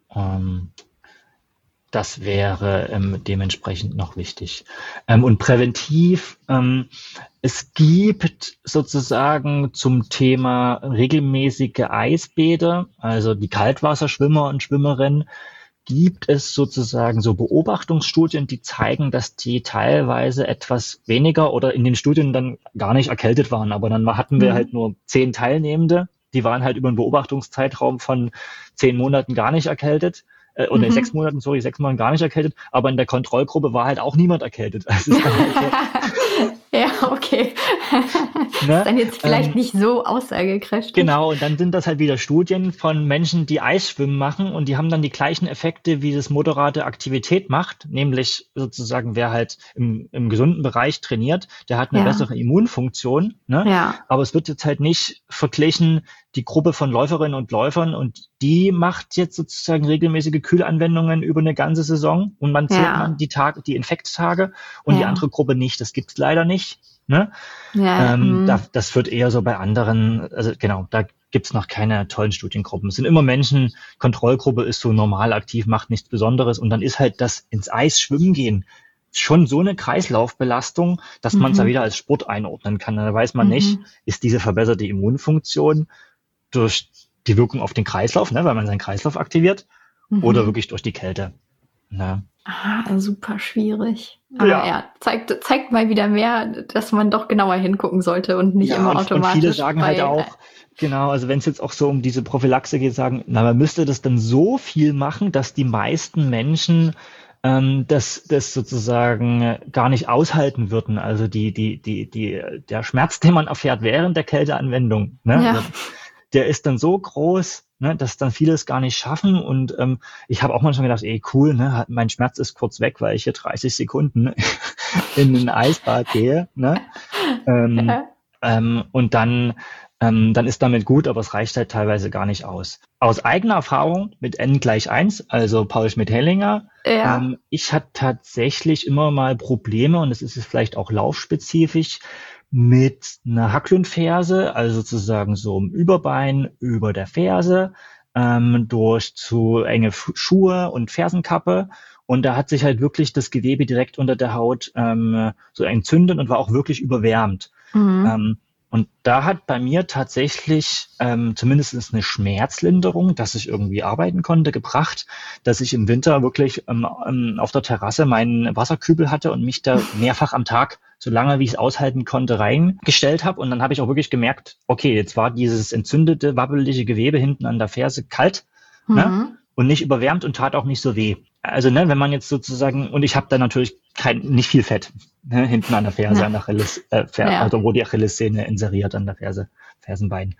Das wäre dementsprechend noch wichtig. Und präventiv, es gibt sozusagen zum Thema regelmäßige Eisbäder, also die Kaltwasserschwimmer und Schwimmerinnen, gibt es sozusagen so Beobachtungsstudien, die zeigen, dass die teilweise etwas weniger oder in den Studien dann gar nicht erkältet waren. Aber dann hatten wir halt nur 10 Teilnehmende, die waren halt über einen Beobachtungszeitraum von 10 Monaten gar nicht erkältet. Oder 6 Monaten gar nicht erkältet, aber in der Kontrollgruppe war halt auch niemand erkältet. Also ist dann halt so, ja, okay. Ne? Ist dann jetzt vielleicht nicht so aussagekräftig. Genau, und dann sind das halt wieder Studien von Menschen, die Eisschwimmen machen und die haben dann die gleichen Effekte, wie das moderate Aktivität macht, nämlich sozusagen, wer halt im gesunden Bereich trainiert, der hat eine bessere Immunfunktion. Ne? Ja. Aber es wird jetzt halt nicht verglichen, die Gruppe von Läuferinnen und Läufern und die macht jetzt sozusagen regelmäßige Kühlanwendungen über eine ganze Saison und man zählt man die Infekttage und die andere Gruppe nicht. Das gibt's leider nicht. Ne? Das wird eher so bei anderen, also genau, da gibt's noch keine tollen Studiengruppen. Es sind immer Menschen, Kontrollgruppe ist so normal aktiv, macht nichts Besonderes und dann ist halt das ins Eis schwimmen gehen schon so eine Kreislaufbelastung, dass man es da wieder als Sport einordnen kann. Da weiß man nicht, ist diese verbesserte Immunfunktion durch die Wirkung auf den Kreislauf, ne, weil man seinen Kreislauf aktiviert, oder wirklich durch die Kälte. Ne? Super schwierig. Aber zeigt mal wieder mehr, dass man doch genauer hingucken sollte und nicht immer automatisch. Und viele sagen halt auch, genau, also wenn es jetzt auch so um diese Prophylaxe geht, sagen, man müsste das dann so viel machen, dass die meisten Menschen das sozusagen gar nicht aushalten würden. Also der Schmerz, den man erfährt während der Kälteanwendung, ne, der ist dann so groß, ne, dass dann viele es gar nicht schaffen. Und ich habe auch manchmal gedacht, cool, ne, mein Schmerz ist kurz weg, weil ich hier 30 Sekunden in ein Eisbad gehe. Ne? Und dann ist damit gut, aber es reicht halt teilweise gar nicht aus. Aus eigener Erfahrung mit N=1, also Paul Schmidt-Hellinger, ich hatte tatsächlich immer mal Probleme, und das ist vielleicht auch laufspezifisch, mit einer Hacklundferse, also sozusagen so im Überbein über der Ferse, durch zu enge Schuhe und Fersenkappe. Und da hat sich halt wirklich das Gewebe direkt unter der Haut so entzündet und war auch wirklich überwärmt. Und da hat bei mir tatsächlich zumindest eine Schmerzlinderung, dass ich irgendwie arbeiten konnte, gebracht, dass ich im Winter wirklich auf der Terrasse meinen Wasserkübel hatte und mich da mehrfach am Tag, so lange wie ich es aushalten konnte, reingestellt habe. Und dann habe ich auch wirklich gemerkt, okay, jetzt war dieses entzündete, wabbelige Gewebe hinten an der Ferse kalt, ne? Und nicht überwärmt und tat auch nicht so weh. Also, ne, wenn man jetzt sozusagen, und ich habe da natürlich nicht viel Fett, ne, hinten an der Ferse, an der also wo die Achillessehne inseriert an der Fersenbein.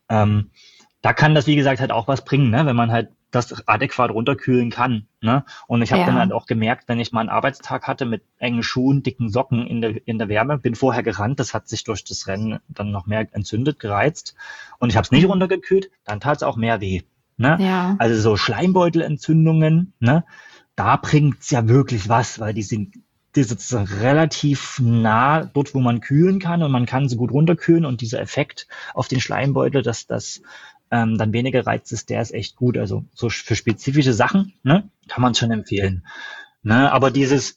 Da kann das, wie gesagt, halt auch was bringen, ne, wenn man halt das adäquat runterkühlen kann. Ne? Und ich habe dann halt auch gemerkt, wenn ich mal einen Arbeitstag hatte mit engen Schuhen, dicken Socken in der Wärme, bin vorher gerannt, das hat sich durch das Rennen dann noch mehr entzündet, gereizt. Und ich habe es nicht runtergekühlt, dann tat es auch mehr weh. Ne? Ja. Also so Schleimbeutelentzündungen, ne? Da bringt's ja wirklich was, weil die sind sozusagen relativ nah dort, wo man kühlen kann, und man kann sie gut runterkühlen, und dieser Effekt auf den Schleimbeutel, dass das dann weniger reizt ist, der ist echt gut. Also so für spezifische Sachen, ne, kann man schon empfehlen. Ne, aber dieses,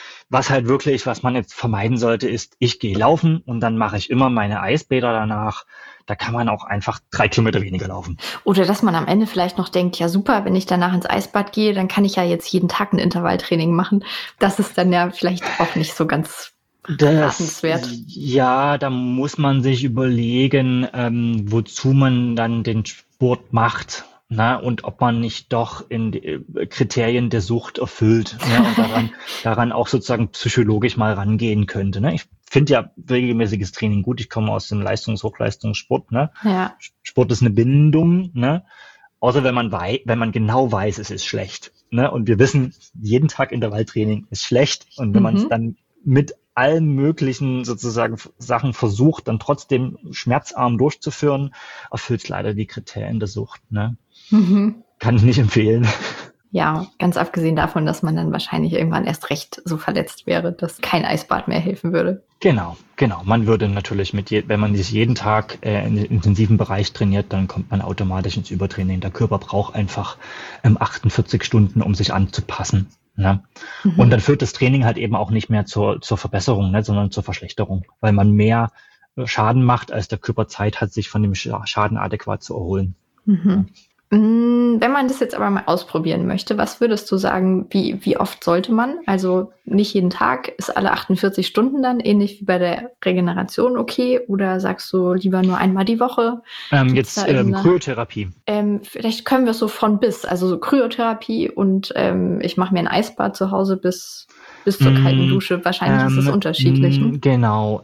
was man jetzt vermeiden sollte, ist, ich gehe laufen und dann mache ich immer meine Eisbäder danach. Da kann man auch einfach 3 Kilometer weniger laufen. Oder dass man am Ende vielleicht noch denkt, ja super, wenn ich danach ins Eisbad gehe, dann kann ich ja jetzt jeden Tag ein Intervalltraining machen. Das ist dann ja vielleicht auch nicht so ganz beratenswert. Ja, da muss man sich überlegen, wozu man dann den Sport macht. Na, und ob man nicht doch in die Kriterien der Sucht erfüllt, ne, und daran auch sozusagen psychologisch mal rangehen könnte. Ne? Ich finde ja regelmäßiges Training gut. Ich komme aus dem Hochleistungssport. Ne? Ja. Sport ist eine Bindung, ne? Außer wenn man genau weiß, es ist schlecht. Ne? Und wir wissen, jeden Tag Intervalltraining ist schlecht. Und wenn man es dann mit allen möglichen sozusagen Sachen versucht, dann trotzdem schmerzarm durchzuführen, erfüllt leider die Kriterien der Sucht. Ne? Kann ich nicht empfehlen. Ja, ganz abgesehen davon, dass man dann wahrscheinlich irgendwann erst recht so verletzt wäre, dass kein Eisbad mehr helfen würde. Genau. Man würde natürlich wenn man sich jeden Tag in den intensiven Bereich trainiert, dann kommt man automatisch ins Übertraining. Der Körper braucht einfach 48 Stunden, um sich anzupassen. Ne? Und dann führt das Training halt eben auch nicht mehr zur Verbesserung, ne, sondern zur Verschlechterung, weil man mehr Schaden macht, als der Körper Zeit hat, sich von dem Schaden adäquat zu erholen. Mhm. Wenn man das jetzt aber mal ausprobieren möchte, was würdest du sagen, wie oft sollte man? Also nicht jeden Tag, ist alle 48 Stunden dann ähnlich wie bei der Regeneration okay? Oder sagst du lieber nur einmal die Woche? Kryotherapie. Vielleicht können wir es so von bis, also so Kryotherapie und ich mache mir ein Eisbad zu Hause bis zur kalten Dusche. Wahrscheinlich ist es unterschiedlich. Ne? Genau.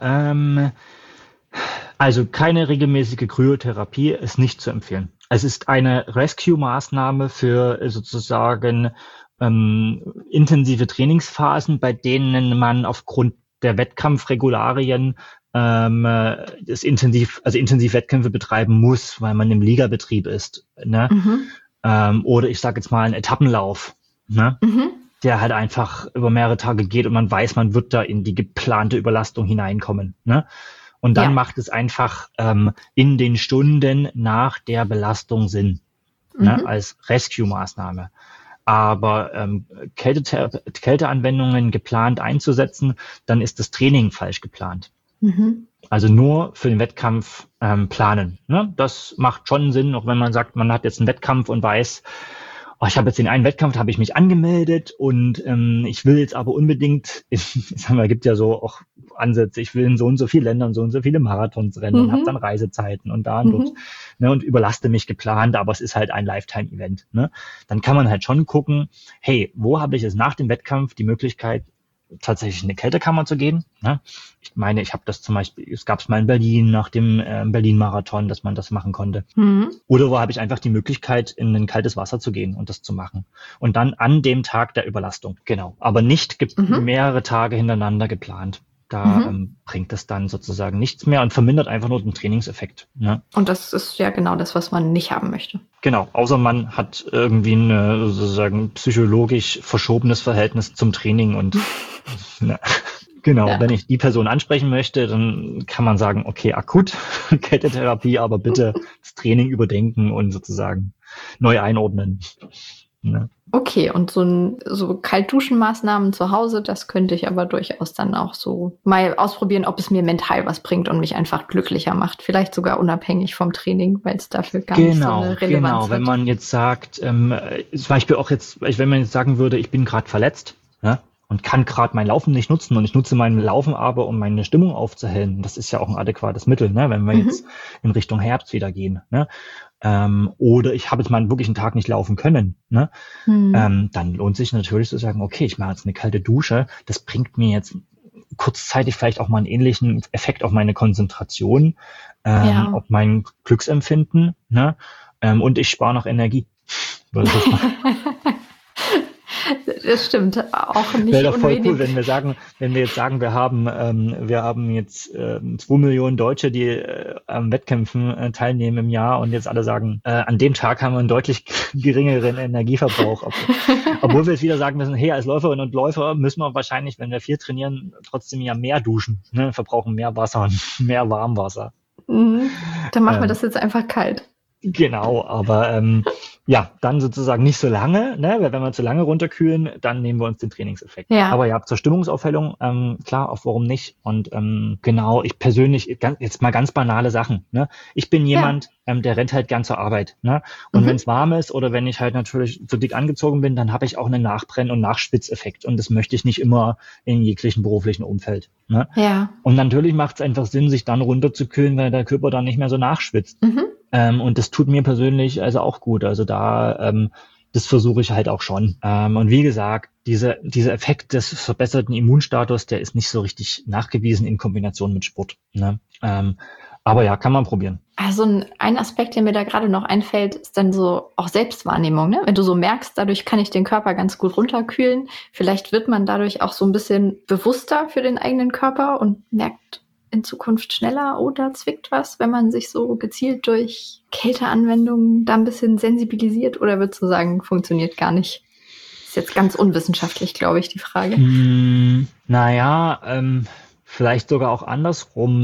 Also keine regelmäßige Kryotherapie ist nicht zu empfehlen. Es ist eine Rescue-Maßnahme für sozusagen intensive Trainingsphasen, bei denen man aufgrund der Wettkampfregularien intensiv Wettkämpfe betreiben muss, weil man im Ligabetrieb ist. Ne? Oder ich sage jetzt mal einen Etappenlauf, ne? Der halt einfach über mehrere Tage geht und man weiß, man wird da in die geplante Überlastung hineinkommen. Ne? Und dann macht es einfach in den Stunden nach der Belastung Sinn, ne, als Rescue-Maßnahme. Aber Kälteanwendungen geplant einzusetzen, dann ist das Training falsch geplant. Also nur für den Wettkampf planen. Ne? Das macht schon Sinn, auch wenn man sagt, man hat jetzt einen Wettkampf und weiß, ich habe jetzt den einen Wettkampf, da habe ich mich angemeldet und ich will jetzt aber unbedingt, gibt ja so auch Ansätze, ich will in so und so viele Ländern so und so viele Marathons rennen und habe dann Reisezeiten und da und dort, ne, und überlaste mich geplant, aber es ist halt ein Lifetime-Event. Ne? Dann kann man halt schon gucken, hey, wo habe ich jetzt nach dem Wettkampf die Möglichkeit, tatsächlich in eine Kältekammer zu gehen. Ne? Ich meine, ich habe das zum Beispiel, es gab es mal in Berlin nach dem Berlin-Marathon, dass man das machen konnte. Oder wo habe ich einfach die Möglichkeit, in ein kaltes Wasser zu gehen und das zu machen. Und dann an dem Tag der Überlastung. Genau. Aber nicht mehrere Tage hintereinander geplant. Da bringt es dann sozusagen nichts mehr und vermindert einfach nur den Trainingseffekt. Ne? Und das ist ja genau das, was man nicht haben möchte. Genau, außer man hat irgendwie ein sozusagen psychologisch verschobenes Verhältnis zum Training und genau, wenn ich die Person ansprechen möchte, dann kann man sagen, okay, akut Kältetherapie, aber bitte das Training überdenken und sozusagen neu einordnen. Ne? Okay, und so Kaltduschenmaßnahmen zu Hause, das könnte ich aber durchaus dann auch so mal ausprobieren, ob es mir mental was bringt und mich einfach glücklicher macht. Vielleicht sogar unabhängig vom Training, weil es dafür gar nicht so eine Relevanz hat. Wenn man jetzt sagt, zum Beispiel auch jetzt, wenn man jetzt sagen würde, ich bin gerade verletzt, ne? Und kann gerade mein Laufen nicht nutzen und ich nutze mein Laufen aber, um meine Stimmung aufzuhellen. Das ist ja auch ein adäquates Mittel, ne? Wenn wir jetzt in Richtung Herbst wieder gehen. Ne? Oder ich habe jetzt mal wirklich einen Tag nicht laufen können. Ne? Dann lohnt sich natürlich zu sagen, okay, ich mache jetzt eine kalte Dusche. Das bringt mir jetzt kurzzeitig vielleicht auch mal einen ähnlichen Effekt auf meine Konzentration, auf mein Glücksempfinden. Ne? Und ich spare noch Energie. Das stimmt, auch nicht wäre doch voll cool, wenn wir jetzt sagen, wir haben jetzt 2 Millionen Deutsche, die am Wettkämpfen teilnehmen im Jahr und jetzt alle sagen, an dem Tag haben wir einen deutlich geringeren Energieverbrauch. Obwohl wir jetzt wieder sagen müssen, hey, als Läuferinnen und Läufer müssen wir wahrscheinlich, wenn wir viel trainieren, trotzdem ja mehr duschen, ne? Verbrauchen mehr Wasser und mehr Warmwasser. Dann machen wir das jetzt einfach kalt. Genau, aber dann sozusagen nicht so lange, ne? Weil wenn wir zu lange runterkühlen, dann nehmen wir uns den Trainingseffekt. Ja. Aber ja, zur Stimmungsaufhellung, klar, auch warum nicht. Und genau, ich persönlich, jetzt mal ganz banale Sachen. Ne? Ich bin jemand, der rennt halt gern zur Arbeit. Ne? Und wenn es warm ist oder wenn ich halt natürlich zu dick angezogen bin, dann habe ich auch einen Nachbrenn- und Nachschwitzeffekt. Und das möchte ich nicht immer in jeglichen beruflichen Umfeld. Ne? Ja. Und natürlich macht es einfach Sinn, sich dann runterzukühlen, weil der Körper dann nicht mehr so nachschwitzt. Und das tut mir persönlich also auch gut. Also da, das versuche ich halt auch schon. Und wie gesagt, dieser Effekt des verbesserten Immunstatus, der ist nicht so richtig nachgewiesen in Kombination mit Sport. Ne? Aber ja, kann man probieren. Also ein Aspekt, der mir da gerade noch einfällt, ist dann so auch Selbstwahrnehmung. Ne? Wenn du so merkst, dadurch kann ich den Körper ganz gut runterkühlen. Vielleicht wird man dadurch auch so ein bisschen bewusster für den eigenen Körper und merkt in Zukunft schneller, da zwickt was, wenn man sich so gezielt durch Kälteanwendungen da ein bisschen sensibilisiert, oder würdest du sagen, funktioniert gar nicht? jetzt ganz unwissenschaftlich, glaube ich, die Frage. Vielleicht sogar auch andersrum.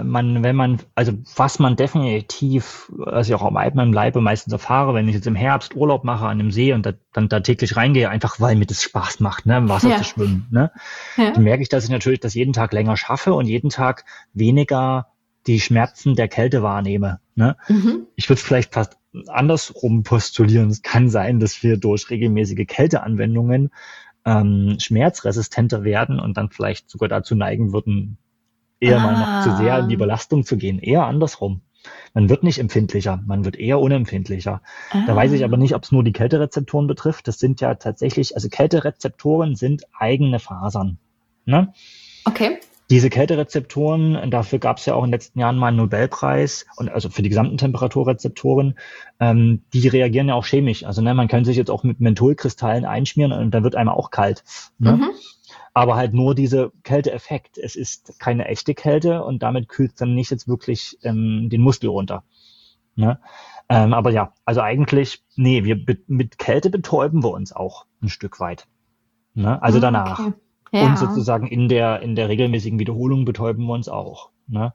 Was man definitiv, was ich auch am eigenen Leibe meistens erfahre, wenn ich jetzt im Herbst Urlaub mache an einem See und da täglich reingehe, einfach weil mir das Spaß macht, ne, im Wasser zu schwimmen, ne, dann merke ich, dass ich natürlich das jeden Tag länger schaffe und jeden Tag weniger die Schmerzen der Kälte wahrnehme, ne. Ich würde es vielleicht fast andersrum postulieren. Es kann sein, dass wir durch regelmäßige Kälteanwendungen schmerzresistenter werden und dann vielleicht sogar dazu neigen würden, eher mal noch zu sehr in die Belastung zu gehen. Eher andersrum. Man wird nicht empfindlicher, man wird eher unempfindlicher. Da weiß ich aber nicht, ob es nur die Kälterezeptoren betrifft. Das sind ja tatsächlich, also Kälterezeptoren sind eigene Fasern. Ne? Okay. Diese Kälterezeptoren, dafür gab es ja auch in den letzten Jahren mal einen Nobelpreis, und also für die gesamten Temperaturrezeptoren, die reagieren ja auch chemisch. Also man kann sich jetzt auch mit Mentholkristallen einschmieren und dann wird einem auch kalt. Ne? Aber halt nur dieser Kälteeffekt. Es ist keine echte Kälte und damit kühlt es dann nicht jetzt wirklich den Muskel runter. Ne? Aber ja, also eigentlich, mit Kälte betäuben wir uns auch ein Stück weit. Ne? Also danach. Okay. Ja. Und sozusagen in der regelmäßigen Wiederholung betäuben wir uns auch. Ne?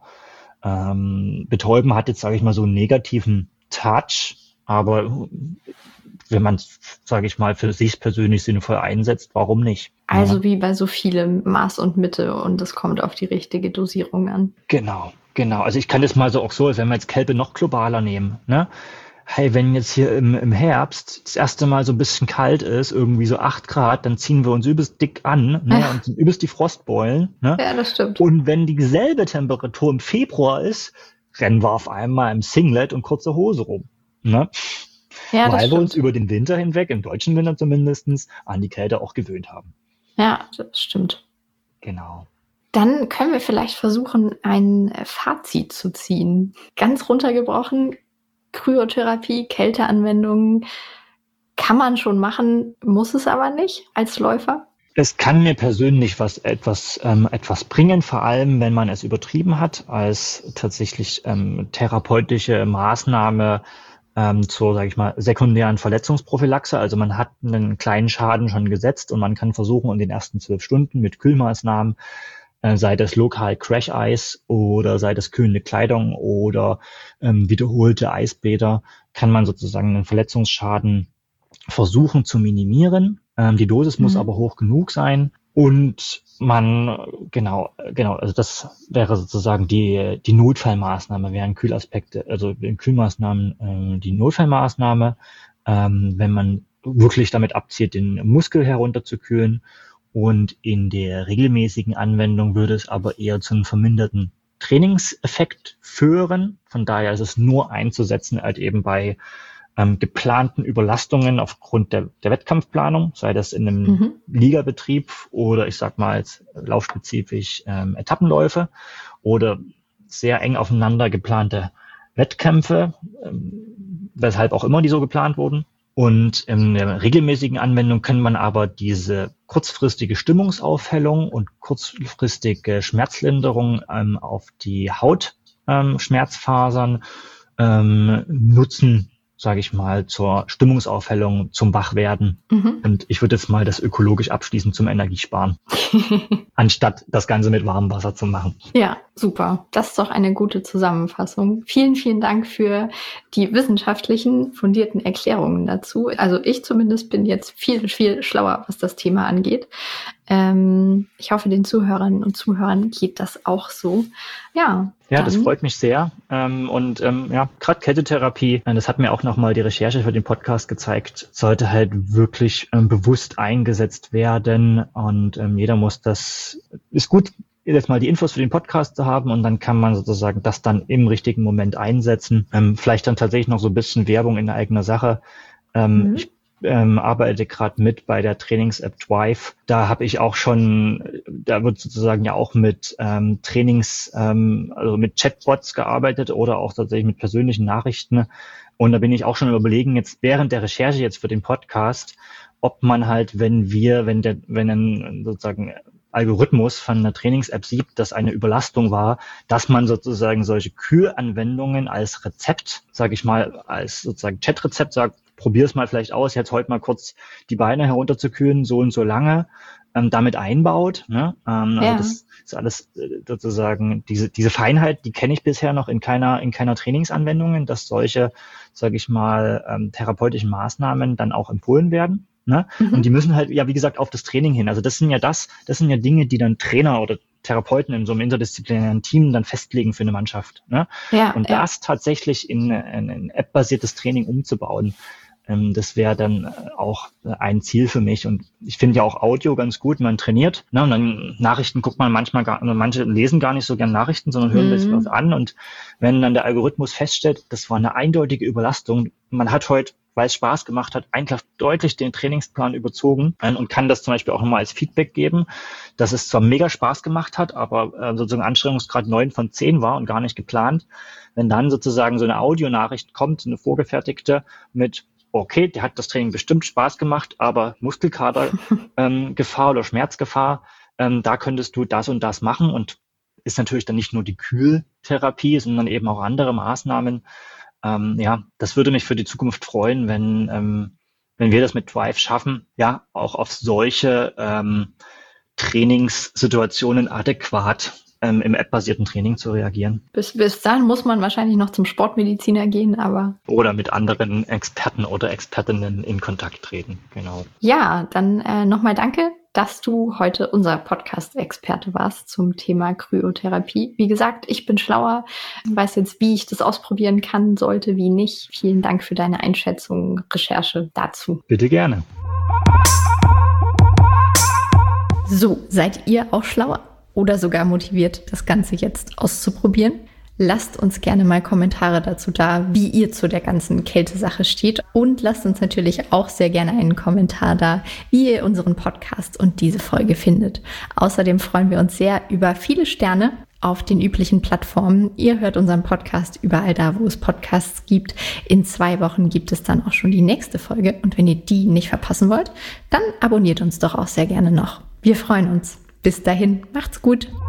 Betäuben hat jetzt, sage ich mal, so einen negativen Touch, aber wenn man es, sage ich mal, für sich persönlich sinnvoll einsetzt, warum nicht? Also wie bei so vielem Maß und Mitte und es kommt auf die richtige Dosierung an. Genau. Also ich kann das mal so auch so, wenn wir jetzt Kälte noch globaler nehmen, ne? Hey, wenn jetzt hier im Herbst das erste Mal so ein bisschen kalt ist, irgendwie so 8 Grad, dann ziehen wir uns übelst dick an, ne, und sind übelst die Frostbeulen. Ne? Ja, das stimmt. Und wenn dieselbe Temperatur im Februar ist, rennen wir auf einmal im Singlet und kurzer Hose rum. Ne? Ja, weil wir uns über den Winter hinweg, im deutschen Winter zumindest, an die Kälte auch gewöhnt haben. Ja, das stimmt. Genau. Dann können wir vielleicht versuchen, ein Fazit zu ziehen. Ganz runtergebrochen, Kryotherapie, Kälteanwendungen kann man schon machen, muss es aber nicht als Läufer? Es kann mir persönlich etwas bringen, vor allem wenn man es übertrieben hat, als tatsächlich therapeutische Maßnahme zur, sage ich mal, sekundären Verletzungsprophylaxe. Also man hat einen kleinen Schaden schon gesetzt und man kann versuchen, in den ersten 12 Stunden mit Kühlmaßnahmen, sei das lokal Crash-Eis oder sei das kühlende Kleidung oder wiederholte Eisbäder, kann man sozusagen einen Verletzungsschaden versuchen zu minimieren. Die Dosis muss aber hoch genug sein und also das wäre sozusagen die Notfallmaßnahme, wären Kühlaspekte, also in Kühlmaßnahmen die Notfallmaßnahme, wenn man wirklich damit abzielt, den Muskel herunterzukühlen. Und in der regelmäßigen Anwendung würde es aber eher zu einem verminderten Trainingseffekt führen. Von daher ist es nur einzusetzen, halt eben bei geplanten Überlastungen aufgrund der Wettkampfplanung, sei das in einem Ligabetrieb oder ich sag mal jetzt laufspezifisch Etappenläufe oder sehr eng aufeinander geplante Wettkämpfe, weshalb auch immer die so geplant wurden. Und in der regelmäßigen Anwendung kann man aber diese kurzfristige Stimmungsaufhellung und kurzfristige Schmerzlinderung auf die Hautschmerzfasern nutzen, sage ich mal, zur Stimmungsaufhellung, zum Wachwerden. Und ich würde jetzt mal das ökologisch abschließen zum Energiesparen, anstatt das Ganze mit warmem Wasser zu machen. Ja, super. Das ist doch eine gute Zusammenfassung. Vielen, vielen Dank für die wissenschaftlichen, fundierten Erklärungen dazu. Also ich zumindest bin jetzt viel, viel schlauer, was das Thema angeht. Ich hoffe, den Zuhörerinnen und Zuhörern geht das auch so. Ja, das freut mich sehr. Gerade Kältetherapie, das hat mir auch nochmal die Recherche für den Podcast gezeigt, sollte halt wirklich bewusst eingesetzt werden. Und jeder muss ist gut, jetzt mal die Infos für den Podcast zu haben und dann kann man sozusagen das dann im richtigen Moment einsetzen. Vielleicht dann tatsächlich noch so ein bisschen Werbung in eigener Sache. Ich arbeite gerade mit bei der Trainings-App Drive. Da habe ich auch da wird sozusagen ja auch mit also mit Chatbots gearbeitet oder auch tatsächlich mit persönlichen Nachrichten. Und da bin ich auch schon überlegen, jetzt während der Recherche jetzt für den Podcast, ob man halt, wenn ein sozusagen Algorithmus von einer Trainings-App sieht, dass eine Überlastung war, dass man sozusagen solche Kühlanwendungen als Rezept, sage ich mal, als sozusagen Chatrezept sagt, probier es mal vielleicht aus, jetzt heute mal kurz die Beine herunterzukühlen, so und so lange, damit einbaut. Ne? Also das ist alles sozusagen, diese Feinheit, die kenne ich bisher noch in keiner Trainingsanwendung, dass solche, sage ich mal, therapeutischen Maßnahmen dann auch empfohlen werden. Ne? Und die müssen halt, ja, wie gesagt, auf das Training hin. Also das sind ja Dinge, die dann Trainer oder Therapeuten in so einem interdisziplinären Team dann festlegen für eine Mannschaft. Ne? Das tatsächlich in ein App-basiertes Training umzubauen, das wäre dann auch ein Ziel für mich. Und ich finde ja auch Audio ganz gut. Man trainiert, ne? Und dann Nachrichten guckt man manche lesen gar nicht so gern Nachrichten, sondern hören sich was an. Und wenn dann der Algorithmus feststellt, das war eine eindeutige Überlastung, man hat heute, weil es Spaß gemacht hat, eigentlich deutlich den Trainingsplan überzogen und kann das zum Beispiel auch nochmal als Feedback geben, dass es zwar mega Spaß gemacht hat, aber sozusagen Anstrengungsgrad 9 von 10 war und gar nicht geplant. Wenn dann sozusagen so eine Audionachricht kommt, eine vorgefertigte mit, okay, der hat das Training bestimmt Spaß gemacht, aber Muskelkater Gefahr oder Schmerzgefahr, da könntest du das und das machen, und ist natürlich dann nicht nur die Kühltherapie, sondern eben auch andere Maßnahmen. Das würde mich für die Zukunft freuen, wenn wir das mit Thrive schaffen, ja, auch auf solche Trainingssituationen adäquat im App-basierten Training zu reagieren. Bis dahin muss man wahrscheinlich noch zum Sportmediziner gehen, aber... Oder mit anderen Experten oder Expertinnen in Kontakt treten, genau. Ja, dann nochmal danke, dass du heute unser Podcast-Experte warst zum Thema Kryotherapie. Wie gesagt, ich bin schlauer, weiß jetzt, wie ich das ausprobieren kann, sollte, wie nicht. Vielen Dank für deine Einschätzung, Recherche dazu. Bitte gerne. So, seid ihr auch schlauer oder sogar motiviert, das Ganze jetzt auszuprobieren? Lasst uns gerne mal Kommentare dazu da, wie ihr zu der ganzen Kältesache steht. Und lasst uns natürlich auch sehr gerne einen Kommentar da, wie ihr unseren Podcast und diese Folge findet. Außerdem freuen wir uns sehr über viele Sterne auf den üblichen Plattformen. Ihr hört unseren Podcast überall da, wo es Podcasts gibt. In 2 Wochen gibt es dann auch schon die nächste Folge. Und wenn ihr die nicht verpassen wollt, dann abonniert uns doch auch sehr gerne noch. Wir freuen uns. Bis dahin, macht's gut.